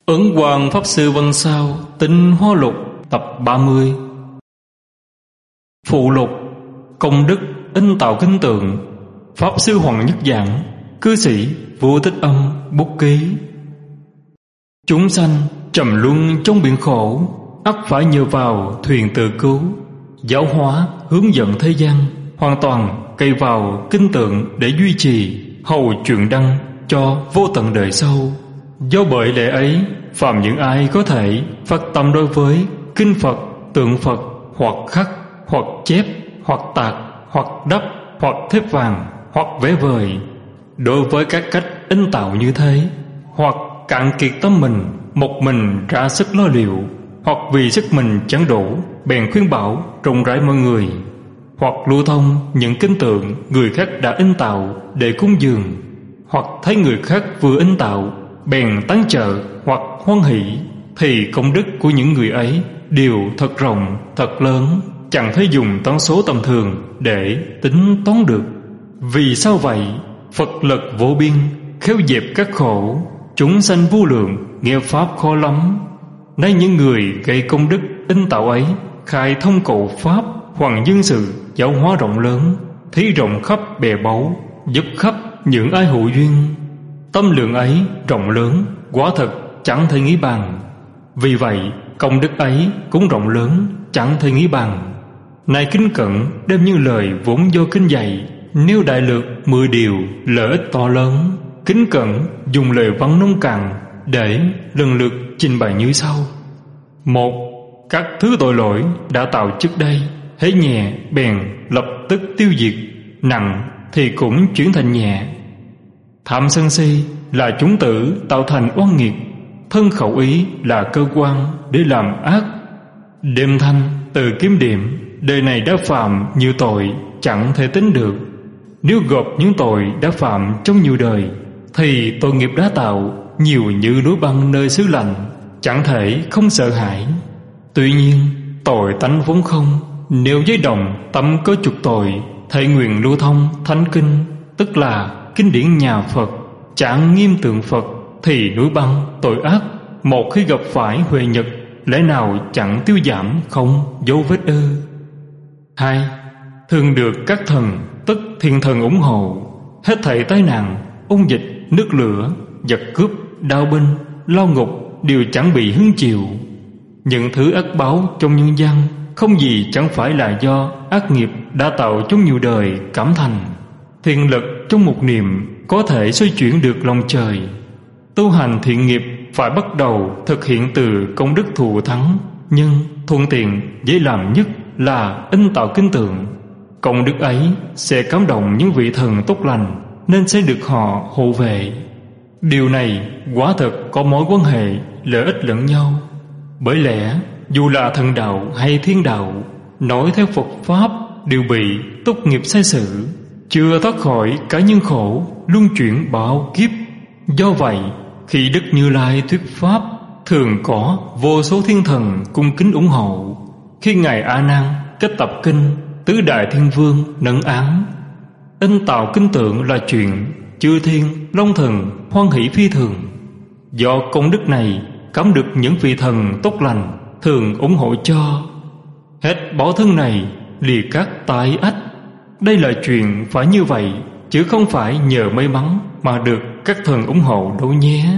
Ấn Quang Pháp Sư Văn Sao Tinh Hoa Lục tập 30. Phụ lục: công đức in tạo kinh tượng. Pháp Sư Hoàng Nhất Giảng. Cư sĩ Vô Tích Âm bút ký. Chúng sanh trầm luân trong biển khổ, ắt phải nhờ vào thuyền tự cứu. Giáo hóa hướng dẫn thế gian, hoàn toàn cậy vào kinh tượng để duy trì hầu truyền đăng cho vô tận đời sau. Do bởi lẽ ấy, phàm những ai có thể phát tâm đối với kinh Phật, tượng Phật, hoặc khắc, hoặc chép, hoặc tạc, hoặc đắp, hoặc thép vàng, hoặc vẽ vời, đối với các cách in tạo như thế, hoặc cạn kiệt tâm mình, một mình ra sức lo liệu, hoặc vì sức mình chẳng đủ bèn khuyên bảo rộng rãi mọi người, hoặc lưu thông những kinh tượng người khác đã in tạo để cúng dường, hoặc thấy người khác vừa in tạo bèn tán trợ hoặc hoan hỷ, thì công đức của những người ấy đều thật rộng, thật lớn, chẳng thể dùng toán số tầm thường để tính toán được. Vì sao vậy? Phật lực vô biên, khéo dẹp các khổ, chúng sanh vô lượng, nghe pháp khó lắm. Nay những người gây công đức in tạo ấy khai thông cầu pháp, hoàng dương sự, giáo hóa rộng lớn, thí rộng khắp bè báu, giúp khắp những ai hữu duyên. Tâm lượng ấy rộng lớn, quả thật chẳng thể nghĩ bằng. Vì vậy công đức ấy cũng rộng lớn, chẳng thể nghĩ bằng. Này Kinh Cẩn đem những lời vốn do kinh dạy, nêu đại lược 10 điều lợi ích to lớn. Kính Cẩn dùng lời văn nông cạn để lần lượt trình bày như sau. 1. Các thứ tội lỗi đã tạo trước đây, hễ nhẹ bèn lập tức tiêu diệt, nặng thì cũng chuyển thành nhẹ. Tham sân si là chủng tử tạo thành oan nghiệt, thân khẩu ý là cơ quan để làm ác. Đêm thanh từ kiếm điểm, đời này đã phạm nhiều tội chẳng thể tính được. Nếu gộp những tội đã phạm trong nhiều đời, thì tội nghiệp đã tạo nhiều như núi băng nơi xứ lạnh, chẳng thể không sợ hãi. Tuy nhiên tội tánh vốn không, nếu giấy đồng tâm có chuộc tội, thệ nguyện lưu thông thánh kinh, tức là kinh điển nhà Phật, trạng nghiêm tượng Phật, thì núi băng tội ác một khi gặp phải huệ nhật, lẽ nào chẳng tiêu giảm không dấu vết ư? 2. Thường được các thần tức thiên thần ủng hộ, hết thảy tai nạn, ôn dịch, nước lửa, giặc cướp, đao binh, lao ngục đều chẳng bị hứng chịu. Những thứ ác báo trong nhân gian không gì chẳng phải là do ác nghiệp đã tạo trong nhiều đời cảm thành. Thiện lực trong một niệm có thể xoay chuyển được lòng trời. Tu hành thiện nghiệp phải bắt đầu thực hiện từ công đức thù thắng, nhưng thuận tiện dễ làm nhất là in tạo kinh tượng. Công đức ấy sẽ cảm động những vị thần tốt lành, nên sẽ được họ hộ vệ. Điều này quả thật có mối quan hệ lợi ích lẫn nhau. Bởi lẽ dù là thần đạo hay thiên đạo, nói theo Phật Pháp đều bị túc nghiệp sai sử, chưa thoát khỏi cả nhân khổ luân chuyển bao kiếp. Do vậy khi Đức Như Lai thuyết Pháp, thường có vô số thiên thần cung kính ủng hộ. Khi Ngài A Nan kết tập kinh, tứ đại thiên vương nâng án. In tạo kinh tượng là chuyện chư thiên long thần hoan hỷ phi thường. Do công đức này cảm được những vị thần tốt lành thường ủng hộ cho. Hết bỏ thân này lìa các tai ách. Đây là chuyện phải như vậy, chứ không phải nhờ may mắn mà được các thần ủng hộ đâu nhé.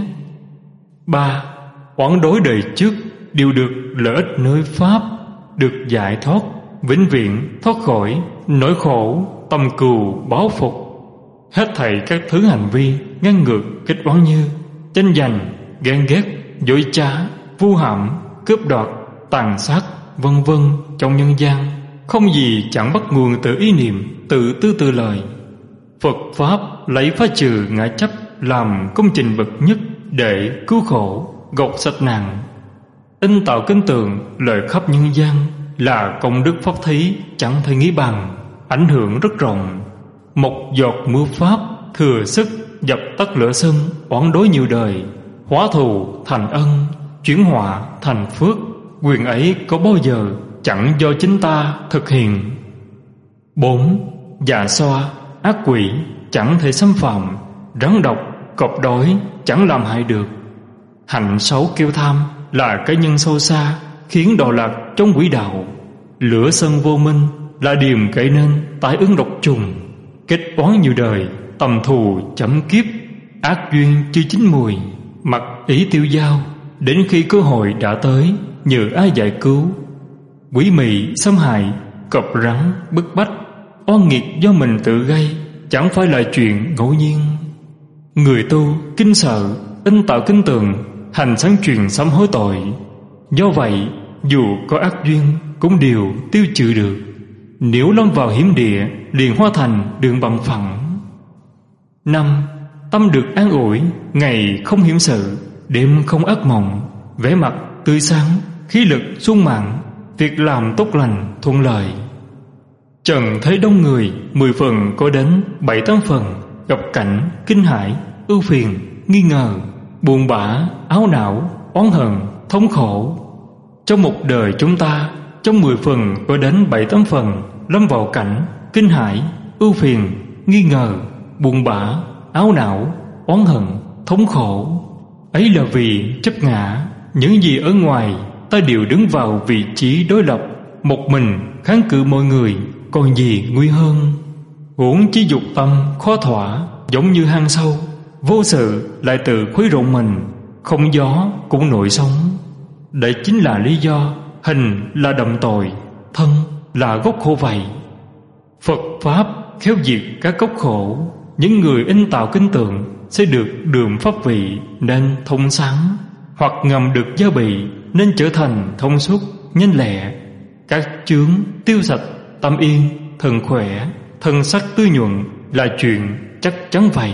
3. Oán đối đời trước đều được lợi ích nơi Pháp, được giải thoát, vĩnh viễn thoát khỏi nỗi khổ, tâm cừu báo phục. Hết thảy các thứ hành vi ngang ngược kích oán như tranh giành, ghen ghét, dối trá, vu hãm, cướp đoạt, tàn sát, vân vân trong nhân gian, không gì chẳng bắt nguồn từ ý niệm tự tư tự lời. Phật Pháp lấy phá trừ ngã chấp làm công trình bậc nhất để cứu khổ, gột sạch nạn. In tạo kinh tượng lợi khắp nhân gian là công đức pháp thí chẳng thể nghĩ bằng, ảnh hưởng rất rộng. Một giọt mưa Pháp thừa sức dập tắt lửa sân oán đối nhiều đời, hóa thù thành ân, chuyển họa thành phước. Quyền ấy có bao giờ chẳng do chính ta thực hiện. 4. Dạ xoa, ác quỷ chẳng thể xâm phạm, rắn độc, cọp đói chẳng làm hại được. Hạnh xấu kiêu tham là cái nhân sâu xa, khiến đọa lạc trong quỹ đạo. Lửa sân vô minh là điềm gây nên tai ương độc trùng. Kết oán nhiều đời, tầm thù chấm kiếp. Ác duyên chưa chín mùi, mặc ý tiêu dao. Đến khi cơ hội đã tới, nhờ ai giải cứu. Quỷ mị xâm hại, cọp rắn bức bách. Oan nghiệt do mình tự gây, chẳng phải là chuyện ngẫu nhiên. Người tu kinh sợ, in tạo kinh tường, hành sáng truyền sám hối tội. Do vậy, dù có ác duyên cũng đều tiêu trừ được. Nếu lâm vào hiểm địa, liền hóa thành đường bằng phẳng. 5. Tâm được an ủi, ngày không hiểm sự, đêm không ác mộng. Vẻ mặt tươi sáng, khí lực sung mãn, việc làm tốt lành thuận lợi. Trần thấy đông người, 10 phần có đến 7-8 phần gặp cảnh kinh hãi, ưu phiền, nghi ngờ, buồn bã, áo não, oán hận, thống khổ. Trong một đời chúng ta, trong 10 phần có đến 7-8 phần lâm vào cảnh kinh hãi, ưu phiền, nghi ngờ, buồn bã, áo não, oán hận, thống khổ. Ấy là vì chấp ngã. Những gì ở ngoài ta đều đứng vào vị trí đối lập, một mình kháng cự mọi người, còn gì nguy hơn. Huống chí dục tâm khó thỏa, giống như hang sâu, vô sự lại tự khuấy rộn mình, không gió cũng nổi sóng. Đây chính là lý do hình là đậm tội, thân là gốc khổ vậy. Phật Pháp khéo diệt các gốc khổ. Những người in tạo kinh tượng sẽ được đường pháp vị nên thông sáng, hoặc ngầm được gia bị nên trở thành thông suốt, nhanh lẹ. Các chướng tiêu sạch, tâm yên, thần khỏe, thân sắc tươi nhuận là chuyện chắc chắn vậy.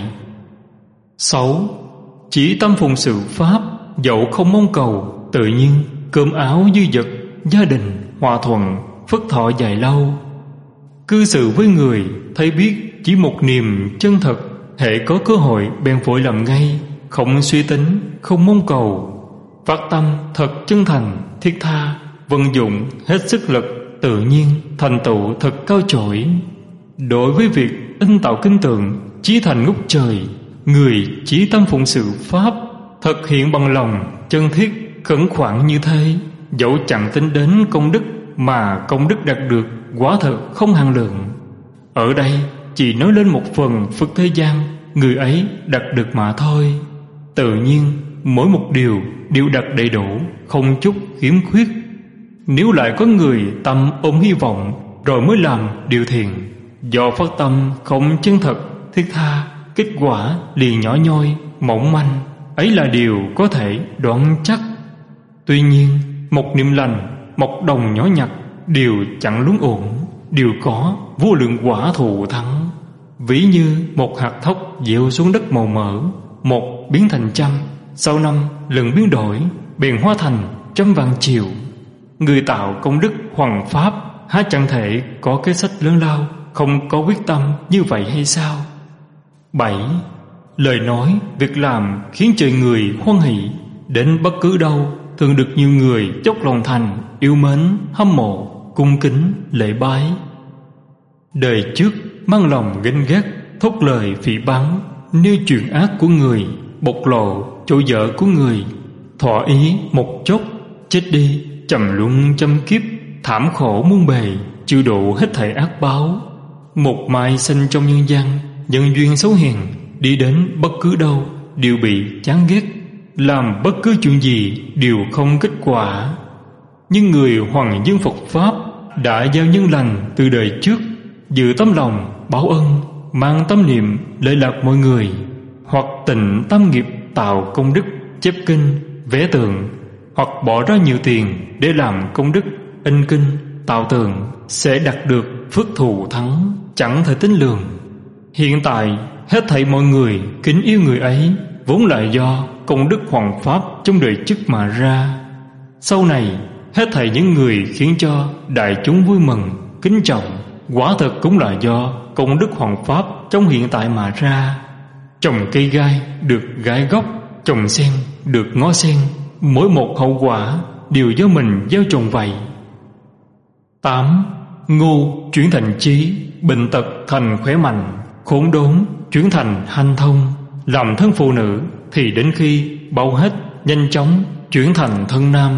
6. Chỉ tâm phụng sự Pháp, dẫu không mong cầu, tự nhiên cơm áo dư dật, gia đình hòa thuận, phước thọ dài lâu. Cư xử với người thấy biết chỉ một niềm chân thật, hễ có cơ hội bèn vội làm ngay, không suy tính, không mong cầu. Phát tâm thật chân thành, thiết tha, vận dụng hết sức lực, tự nhiên thành tựu thật cao chổi. Đối với việc in tạo kinh tượng chí thành ngút trời, người chí tâm phụng sự Pháp, thực hiện bằng lòng chân thiết khẩn khoản như thế, dẫu chẳng tính đến công đức, mà công đức đạt được quả thật không hạn lượng. Ở đây chỉ nói lên một phần phước thế gian người ấy đạt được mà thôi. Tự nhiên mỗi một điều đều đạt đầy đủ, không chút khiếm khuyết. Nếu lại có người tâm ôm hy vọng rồi mới làm điều thiện, do phát tâm không chân thật, thiết tha, kết quả liền nhỏ nhoi, mỏng manh, ấy là điều có thể đoán chắc. Tuy nhiên một niệm lành, một đồng nhỏ nhặt đều chẳng luống ổn, đều có vô lượng quả thù thắng. Ví như một hạt thóc gieo xuống đất màu mỡ, một biến thành trăm, sau năm lần biến đổi, bèn hóa thành trăm vạn triệu. Người tạo công đức hoằng pháp há chẳng thể có cái sách lớn lao, không có quyết tâm như vậy hay sao? 7. Lời nói, việc làm khiến trời người hoan hỷ. Đến bất cứ đâu thường được nhiều người dốc lòng thành, yêu mến, hâm mộ, cung kính, lễ bái. Đời trước mang lòng ganh ghét, thốt lời phỉ báng, nêu chuyện ác của người, bộc lộ chỗ dở của người. Thỏa ý một chốc, chết đi, trầm luân trăm kiếp, thảm khổ muôn bề, chịu độ hết thảy ác báo. Một mai sinh trong nhân gian, nhân duyên xấu hèn, đi đến bất cứ đâu đều bị chán ghét, làm bất cứ chuyện gì đều không kết quả. Nhưng người hoàng dương Phật Pháp đã gieo nhân lành từ đời trước, dự tấm lòng báo ân, mang tâm niệm lệ lạc mọi người, hoặc tịnh tâm nghiệp tạo công đức, chép kinh, vẽ tượng, hoặc bỏ ra nhiều tiền để làm công đức, in kinh, tạo tượng, sẽ đạt được phước thù thắng chẳng thể tính lường. Hiện tại hết thảy mọi người kính yêu người ấy vốn là do công đức hoằng pháp trong đời trước mà ra. Sau này hết thảy những người khiến cho đại chúng vui mừng, kính trọng, quả thật cũng là do công đức hoằng pháp trong hiện tại mà ra. Trồng cây gai được gai gốc, trồng sen được ngó sen, mỗi một hậu quả đều do mình gieo trồng vậy. 8. Ngu chuyển thành trí, bệnh tật thành khỏe mạnh, khốn đốn chuyển thành hanh thông. Làm thân phụ nữ thì đến khi bao hết nhanh chóng chuyển thành thân nam.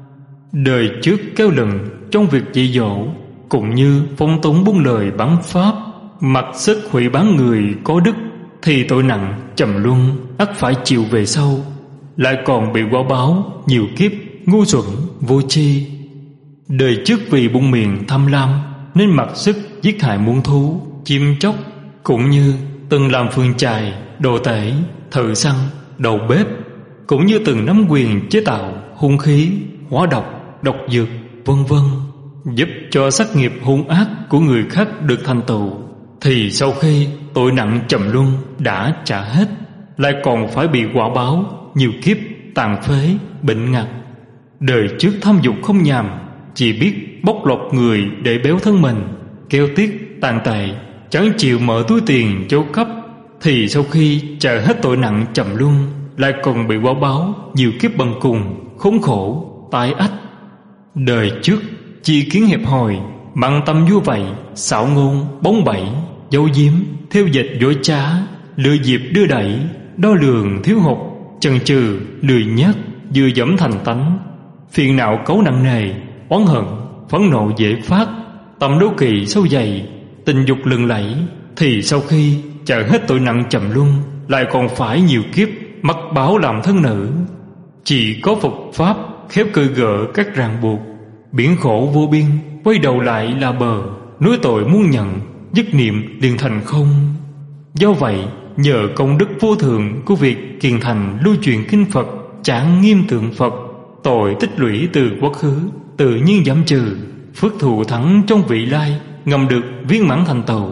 Đời trước kéo lừng trong việc dạy dỗ, cũng như phong túng buông lời bắn pháp, mặc sức hủy bán người có đức, thì tội nặng trầm luân ắt phải chịu về sau, lại còn bị quả báo nhiều kiếp ngu xuẩn vô tri. Đời trước vì buông miệng tham lam nên mặc sức giết hại muôn thú, chim chóc, cũng như từng làm phương chài, đồ tể, thợ săn, đầu bếp, cũng như từng nắm quyền chế tạo hung khí, hóa độc, độc dược, vân vân, giúp cho sát nghiệp hung ác của người khác được thành tựu. Thì sau khi tội nặng trầm luân đã trả hết, lại còn phải bị quả báo nhiều kiếp tàn phế, bệnh ngặt. Đời trước tham dục không nhàm, chỉ biết bóc lột người để béo thân mình, keo tiết tàn tệ, chẳng chịu mở túi tiền cho cấp. Thì sau khi trả hết tội nặng trầm luân, lại còn bị quả báo nhiều kiếp bần cùng, khốn khổ, tai ách. Đời trước chi kiến hẹp hòi, bằng tâm vua vậy, xảo ngôn bóng bẩy, dấu diếm, theo dịch dối trá, lừa dịp đưa đẩy, đo lường thiếu hụt, chần chừ, lười nhác, vừa dẫm thành tánh. Phiền não cấu nặng nề, oán hận, phẫn nộ dễ phát, tâm đố kỵ sâu dày, tình dục lừng lẫy. Thì sau khi trả hết tội nặng trầm luân, lại còn phải nhiều kiếp mắc báo làm thân nữ. Chỉ có Phật Pháp khép cởi gỡ các ràng buộc, biển khổ vô biên quay đầu lại là bờ, núi tội muốn nhận, dứt niệm liền thành không. Do vậy, nhờ công đức vô thượng của việc kiền thành lưu truyền kinh Phật, trảng nghiêm tượng Phật, tội tích lũy từ quá khứ tự nhiên giảm trừ, phước thù thắng trong vị lai ngầm được viên mãn thành tựu.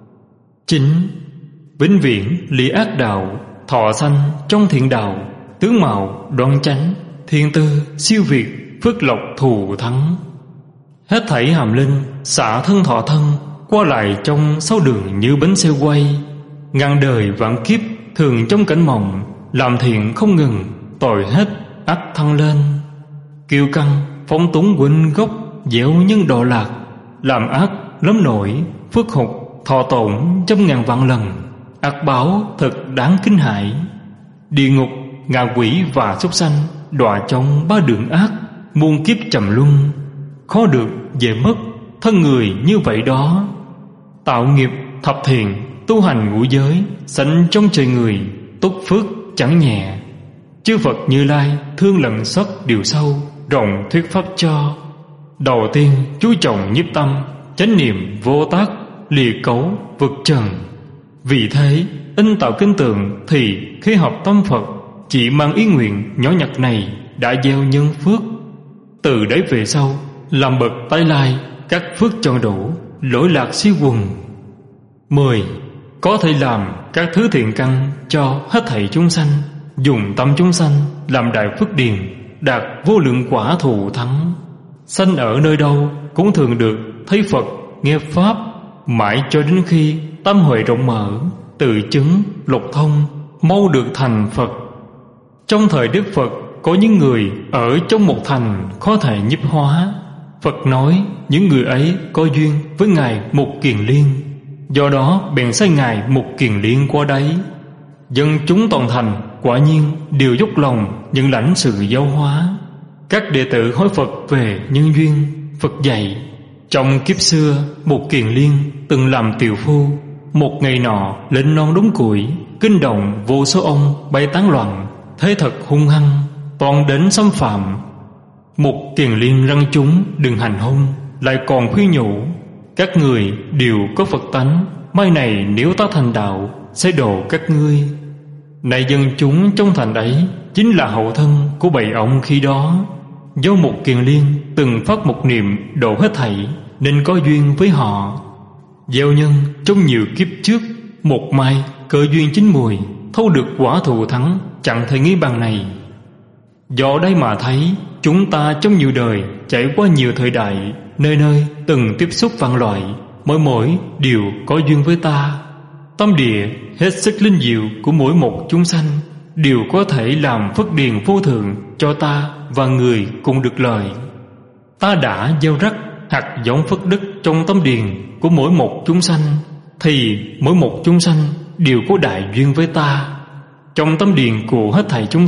Chính vĩnh viễn lìa ác đạo, thọ sanh trong thiện đạo, tướng mạo đoan chánh, thiên tư siêu việt, phước lộc thù thắng. Hết thảy hàm linh xả thân thọ thân, qua lại trong sáu đường như bánh xe quay. Ngàn đời vạn kiếp thường trong cảnh mộng, làm thiện không ngừng, tội hết ắt thăng lên. Kiêu căng phóng túng quên gốc, dẻo nhân độ lạc, làm ác lắm nổi, phước hụt thọ tổn trăm ngàn vạn lần. Ác báo thật đáng kinh hãi. Địa ngục, ngạ quỷ và súc sanh đọa trong ba đường ác, muôn kiếp trầm luân, khó được về mất thân người như vậy đó. Tạo nghiệp thập thiện, tu hành ngũ giới, sanh trong trời người, túc phước chẳng nhẹ. Chư Phật Như Lai thương lận xót điều sâu, rộng thuyết pháp cho. Đầu tiên chú trọng nhiếp tâm, chánh niệm vô tác, lìa cấu vực trần. Vì thế in tạo kinh tượng thì khi học tâm Phật, chỉ mang ý nguyện nhỏ nhặt này đã gieo nhân phước. Từ đấy về sau làm bậc tái lai, các phước tròn đủ, lỗi lạc siêu quần. 10. Có thể làm các thứ thiện căn cho hết thảy chúng sanh, dùng tâm chúng sanh làm đại phước điền, đạt vô lượng quả thù thắng. Sanh ở nơi đâu cũng thường được thấy Phật, nghe pháp, mãi cho đến khi tâm huệ rộng mở, tự chứng lục thông, mau được thành Phật. Trong thời Đức Phật có những người ở trong một thành khó thể nhiếp hóa. Phật nói những người ấy có duyên với Ngài Mục Kiền Liên, do đó bèn sai Ngài Mục Kiền Liên qua đấy. Dân chúng toàn thành quả nhiên đều dốc lòng nhận lãnh sự giáo hóa. Các đệ tử hỏi Phật về nhân duyên. Phật dạy: trong kiếp xưa Mục Kiền Liên từng làm tiều phu. Một ngày nọ lên non đống củi, kinh động vô số ông bay tán loạn, thế thật hung hăng, toàn đến xâm phạm. Mục Kiền Liên răn chúng đừng hành hung, lại còn khuyên nhủ: các người đều có Phật tánh, mai này nếu ta thành đạo sẽ độ các ngươi. Này dân chúng trong thành ấy chính là hậu thân của bầy ông khi đó. Do Mục Kiền Liên từng phát một niệm độ hết thảy, nên có duyên với họ. Gieo nhân trong nhiều kiếp trước, một mai cơ duyên chín mùi, thâu được quả thù thắng chẳng thể nghĩ bằng này. Do đây mà thấy chúng ta trong nhiều đời trải qua nhiều thời đại, nơi nơi từng tiếp xúc vạn loại, mỗi đều có duyên với ta. Tâm địa hết sức linh diệu của mỗi một chúng sanh đều có thể làm phước điền vô thượng cho ta và người cùng được lợi. Ta đã gieo rắc hạt giống phước đức trong tâm điền của mỗi một chúng sanh, thì mỗi một chúng sanh đều có đại duyên với ta. Trong tâm điền của hết thảy chúng sanh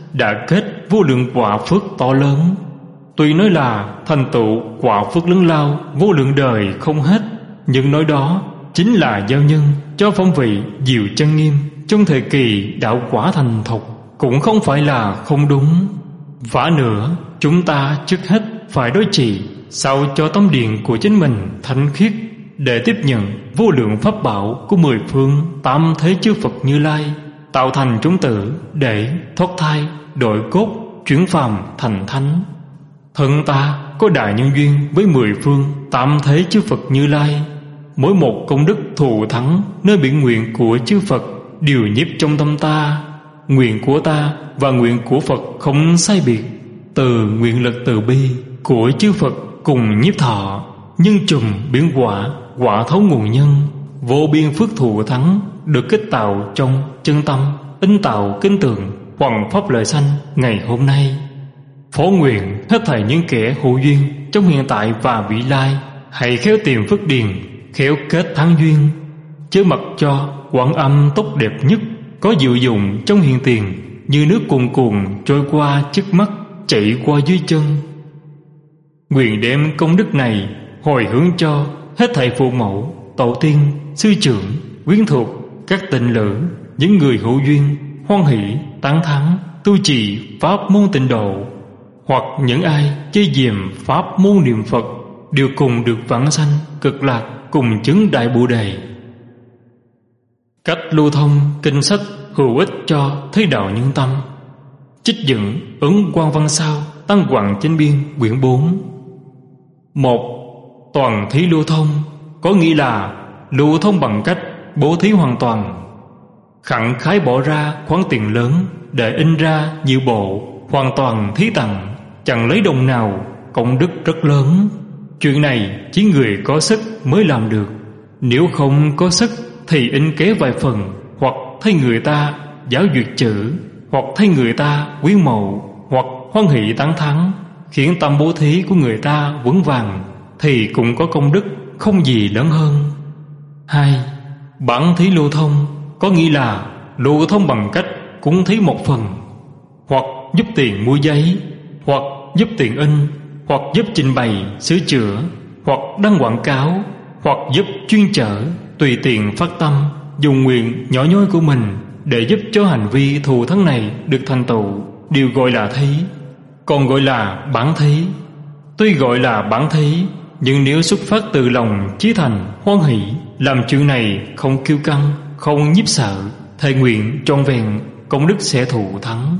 đã kết vô lượng quả phước to lớn. Tuy nói là thành tựu quả phước lớn lao vô lượng đời không hết, nhưng nói đó chính là giao nhân cho phong vị diệu chân nghiêm trong thời kỳ đạo quả thành thục, cũng không phải là không đúng. Vả nữa, chúng ta trước hết phải đối trị sao cho tâm điện của chính mình thanh khiết, để tiếp nhận vô lượng pháp bảo của mười phương tam thế chư Phật Như Lai, tạo thành chúng tử để thoát thai đổi cốt, chuyển phàm thành thánh. Thân ta có đại nhân duyên với mười phương tam thế chư Phật Như Lai, mỗi một công đức thù thắng nơi biển nguyện của chư Phật đều nhiếp trong tâm ta. Nguyện của ta và nguyện của Phật không sai biệt, từ nguyện lực từ bi của chư Phật cùng nhiếp thọ, nhân trùm biến quả, quả thấu nguồn nhân, vô biên phước thù thắng được kết tạo trong chân tâm, in tạo kinh tường hoàng pháp lợi sanh ngày hôm nay. Phó nguyện hết thảy những kẻ hữu duyên trong hiện tại và vị lai, hãy khéo tìm phước điền, khéo kết thắng duyên, chớ mặc cho Quảng Âm tốt đẹp nhất có diệu dụng trong hiện tiền, như nước cuồn cuộn trôi qua trước mắt, chạy qua dưới chân. Nguyện đem công đức này hồi hướng cho hết thảy phụ mẫu, tổ tiên, sư trưởng, quyến thuộc, các tịnh lữ, những người hữu duyên hoan hỷ tán thán tu trì pháp môn tịnh độ, hoặc những ai chơi diệm pháp môn niệm Phật, đều cùng được vãng sanh cực lạc, cùng chứng đại Bồ Đề. Cách lưu thông kinh sách hữu ích cho thế đạo nhân tâm. Trích dẫn ứng Quan Văn Sao Tăng Hoàng Chánh Biên quyển 4. 1. Toàn thí lưu thông có nghĩa là lưu thông bằng cách bố thí hoàn toàn, khẳng khái bỏ ra khoản tiền lớn để in ra nhiều bộ, hoàn toàn thí tặng, chẳng lấy đồng nào, công đức rất lớn. Chuyện này chỉ người có sức mới làm được, nếu không có sức thì in kế vài phần, hoặc thay người ta giáo duyệt chữ, hoặc thay người ta quyến mộ, hoặc hoan hỷ tán thán, khiến tâm bố thí của người ta vững vàng, thì cũng có công đức không gì lớn hơn. 2. Bản thí lưu thông có nghĩa là lưu thông bằng cách cúng thí một phần, hoặc giúp tiền mua giấy, hoặc giúp tiền in, hoặc giúp trình bày sửa chữa, hoặc đăng quảng cáo, hoặc giúp chuyên chở, tùy tiện phát tâm, dùng nguyện nhỏ nhoi của mình để giúp cho hành vi thù thắng này được thành tựu, đều gọi là thí, còn gọi là bản thí. Tuy gọi là bản thí, nhưng nếu xuất phát từ lòng chí thành hoan hỷ, làm chuyện này không kiêu căng, không nhiếp sợ, thề nguyện trọn vẹn, công đức sẽ thù thắng.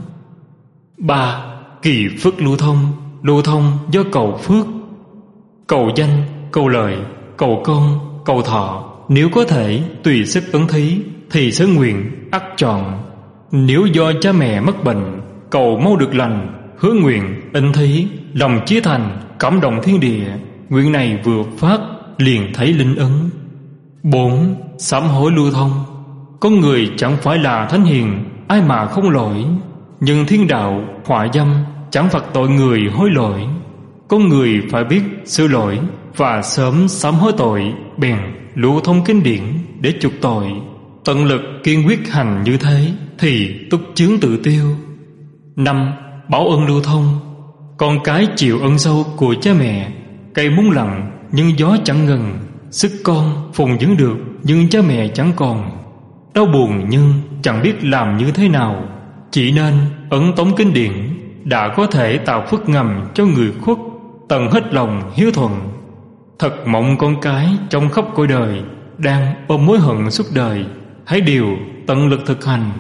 3. Kỳ phước lưu thông do cầu phước, cầu danh, cầu lợi, cầu con, cầu thọ. Nếu có thể tùy sức ứng thí thì sớ nguyện ắt tròn. Nếu do cha mẹ mắc bệnh, cầu mau được lành, hứa nguyện in thí, lòng chí thành cảm động thiên địa, nguyện này vừa phát liền thấy linh ứng. 4. Sám hối lưu thông. Có người chẳng phải là thánh hiền, ai mà không lỗi, nhưng thiên đạo họa dâm chẳng phạt tội người hối lỗi. Có người phải biết sửa lỗi và sớm sám hối tội, bèn lưu thông kinh điển để chuộc tội. Tận lực kiên quyết hành như thế thì túc chướng tự tiêu. 5. Báo ân lưu thông. Con cái chịu ân sâu của cha mẹ, cây muốn lặng nhưng gió chẳng ngừng, sức con phùng dưỡng được nhưng cha mẹ chẳng còn, đau buồn nhưng chẳng biết làm như thế nào, chỉ nên ấn tống kinh điển đã có thể tạo phước ngầm cho người khuất, tận hết lòng hiếu thuận. Thật mong con cái trong khắp cõi đời đang ôm mối hận suốt đời, hãy điều tận lực thực hành.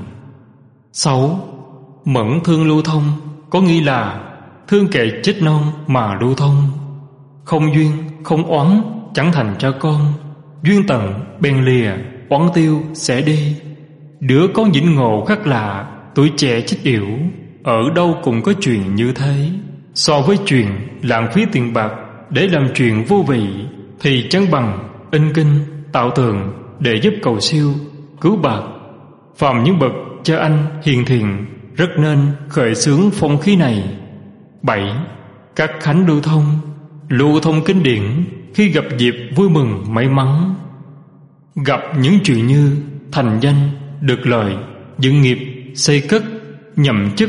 6. Mẫn thương lưu thông có nghĩa là thương kẻ chết non mà lưu thông. Không duyên, không oán, chẳng thành cho con, duyên tận bèn lìa, oán tiêu sẽ đi. Đứa con vĩnh ngộ khác lạ, tuổi trẻ chết yểu, ở đâu cũng có chuyện như thế. So với chuyện lãng phí tiền bạc để làm chuyện vô vị, thì chẳng bằng in kinh tạo tường để giúp cầu siêu cứu bạc. Phàm những bậc cha anh hiền thiện rất nên khởi xướng phong khí này. 7. Các khánh lưu thông kinh điển khi gặp dịp vui mừng may mắn, gặp những chuyện như thành danh, được lợi, dựng nghiệp, xây cất, nhậm chức,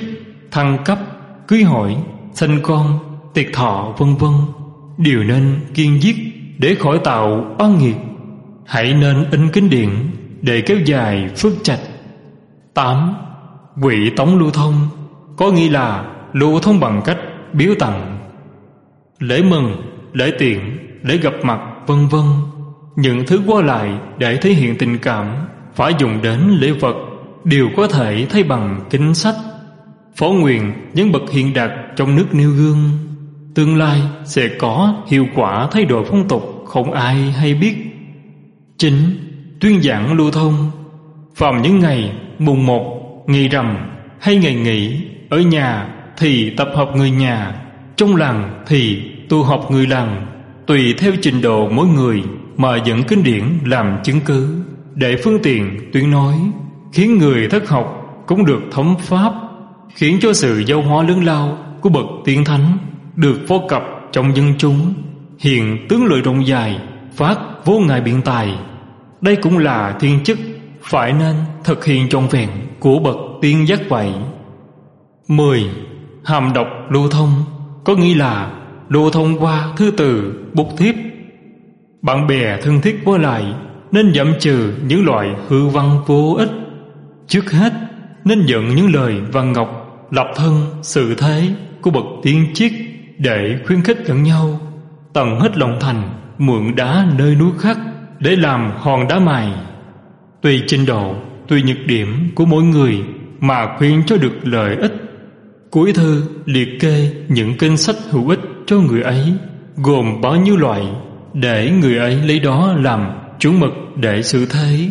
thăng cấp, cưới hỏi, sanh con, tiệc thọ vân vân, đều nên kiên giết để khỏi tạo oan nghiệt. Hãy nên in kinh điển để kéo dài phước trạch. 8. Quỵ tống lưu thông có nghĩa là lưu thông bằng cách biếu tặng. Lễ mừng, lễ tiện, lễ gặp mặt vân vân, những thứ qua lại để thể hiện tình cảm phải dùng đến lễ vật đều có thể thay bằng kinh sách. Phó nguyện những bậc hiện đạt trong nước nêu gương, tương lai sẽ có hiệu quả thay đổi phong tục không ai hay biết. 9. Tuyên giảng lưu thông. Vào những ngày mùng 1, ngày rằm hay ngày nghỉ, ở nhà thì tập hợp người nhà, trong làng thì tụ họp người làng, tùy theo trình độ mỗi người mà dẫn kinh điển làm chứng cứ, để phương tiện tuyên nói, khiến người thất học cũng được thấm pháp, khiến cho sự giáo hóa lớn lao của bậc tiên thánh được phổ cập trong dân chúng, hiện tướng lợi rộng dài, phát vô ngại biện tài. Đây cũng là thiên chức phải nên thực hiện trọn vẹn của bậc tiên giác vậy. 10. Hàm độc lưu thông có nghĩa là lưu thông qua thư từ, bút thiếp. Bạn bè thân thiết qua lại nên giảm trừ những loại hư văn vô ích. Trước hết nên dẫn những lời văn ngọc lập thân sự thế của bậc tiên triết để khuyến khích lẫn nhau, tận hết lòng thành mượn đá nơi núi khác để làm hòn đá mài. Tùy trình độ, tùy nhược điểm của mỗi người mà khuyên cho được lợi ích. Cuối thư liệt kê những kinh sách hữu ích cho người ấy, gồm bao nhiêu loại, để người ấy lấy đó làm chuẩn mực để xử thế.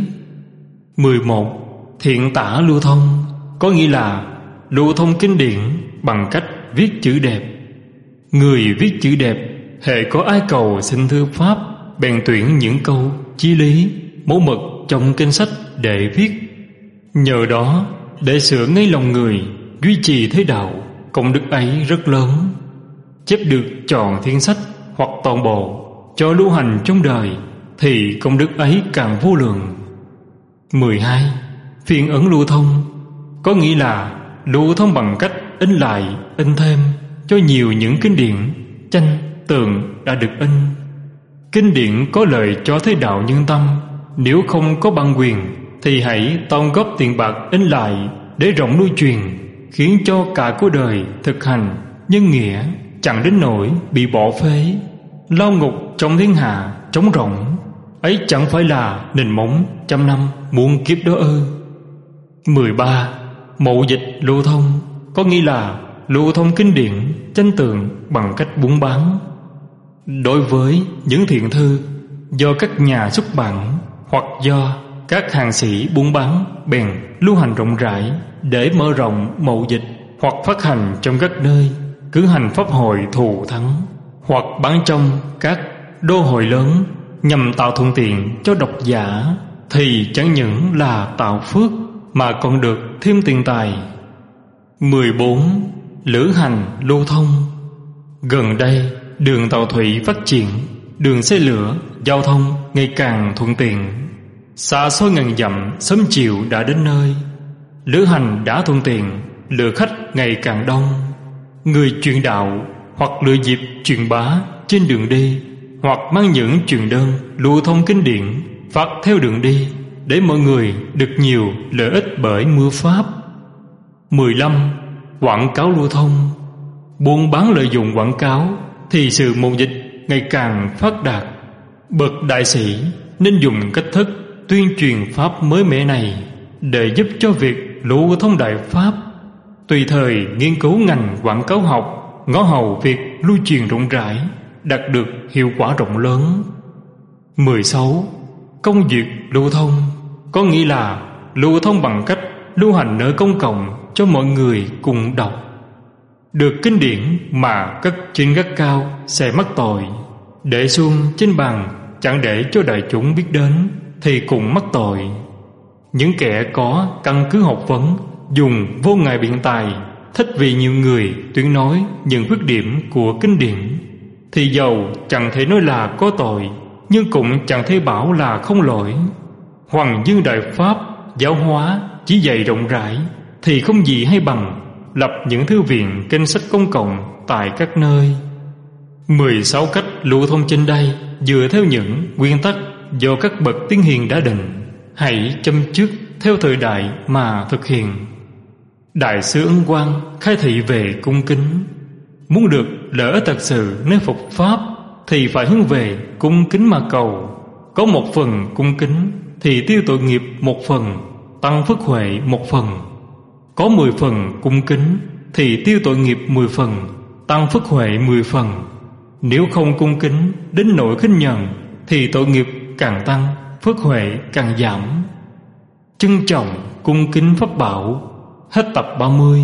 11. Thiện tả lưu thông có nghĩa là lưu thông kinh điển bằng cách viết chữ đẹp. Người viết chữ đẹp, hễ có ai cầu xin thư pháp, bèn tuyển những câu chí lý, mẫu mực trong kinh sách để viết. Nhờ đó để sửa ngay lòng người, duy trì thế đạo, công đức ấy rất lớn. Chép được tròn thiên sách hoặc toàn bộ cho lưu hành trong đời, thì công đức ấy càng vô lượng. 12. Phiên ấn lưu thông có nghĩa là lưu thông bằng cách in lại, in thêm cho nhiều những kinh điển, tranh, tường đã được in. Kinh điển có lợi cho thế đạo nhân tâm. Nếu không có băng quyền thì hãy tông góp tiền bạc in lại để rộng nuôi truyền, khiến cho cả cuộc đời thực hành nhân nghĩa chẳng đến nỗi bị bỏ phế, lao ngục trong thiên hạ trống rỗng. Ấy chẳng phải là nền móng trăm năm muôn kiếp đó ư? 13. Mậu dịch lưu thông có nghĩa là lưu thông kinh điển, tranh tường bằng cách buôn bán. Đối với những thiện thư do các nhà xuất bản hoặc do các hàng sĩ buôn bán, bèn lưu hành rộng rãi để mở rộng mậu dịch, hoặc phát hành trong các nơi cử hành pháp hội thù thắng, hoặc bán trong các đô hội lớn nhằm tạo thuận tiện cho độc giả, thì chẳng những là tạo phước mà còn được thêm tiền tài. 14. Lữ hành lưu thông. Gần đây đường tàu thủy phát triển, đường xe lửa, giao thông ngày càng thuận tiện. Xa xôi ngàn dặm sớm chiều đã đến nơi. Lữ hành đã thuận tiện, lượt khách ngày càng đông. Người truyền đạo hoặc lựa dịp truyền bá trên đường đi, hoặc mang những truyền đơn lưu thông kinh điển phát theo đường đi, để mọi người được nhiều lợi ích bởi mưa pháp. 15. Quảng cáo lưu thông. Buôn bán lợi dụng quảng cáo thì sự mậu dịch ngày càng phát đạt. Bậc đại sĩ nên dùng cách thức tuyên truyền pháp mới mẻ này để giúp cho việc lưu thông đại pháp. Tùy thời nghiên cứu ngành quảng cáo học, ngó hầu việc lưu truyền rộng rãi, đạt được hiệu quả rộng lớn. 16. Công việc lưu thông có nghĩa là lưu thông bằng cách lưu hành nơi công cộng cho mọi người cùng đọc. Được kinh điển mà cất trên gác cao sẽ mắc tội, để xuông trên bàn chẳng để cho đại chúng biết đến thì cũng mắc tội. Những kẻ có căn cứ học vấn, dùng vô ngại biện tài, thích vì nhiều người tuyên nói những khuyết điểm của kinh điển, thì dầu chẳng thể nói là có tội, nhưng cũng chẳng thể bảo là không lỗi. Hoàng dương đại pháp giáo hóa chỉ dạy rộng rãi thì không gì hay bằng lập những thư viện kinh sách công cộng tại các nơi. 16 cách lưu thông trên đây dựa theo những nguyên tắc do các bậc tiên hiền đã định. Hãy chăm chút theo thời đại mà thực hiện. Đại sư Ấn Quang khai thị về cung kính. Muốn được lỡ thật sự nơi Phật Pháp thì phải hướng về cung kính mà cầu. Có một phần cung kính thì tiêu tội nghiệp một phần, tăng phước huệ một phần. Có 10 phần cung kính thì tiêu tội nghiệp 10 phần, tăng phước huệ 10 phần. Nếu không cung kính đến nỗi khinh nhẫn thì tội nghiệp càng tăng, phước huệ càng giảm. Trân trọng cung kính pháp bảo. Hết tập 30.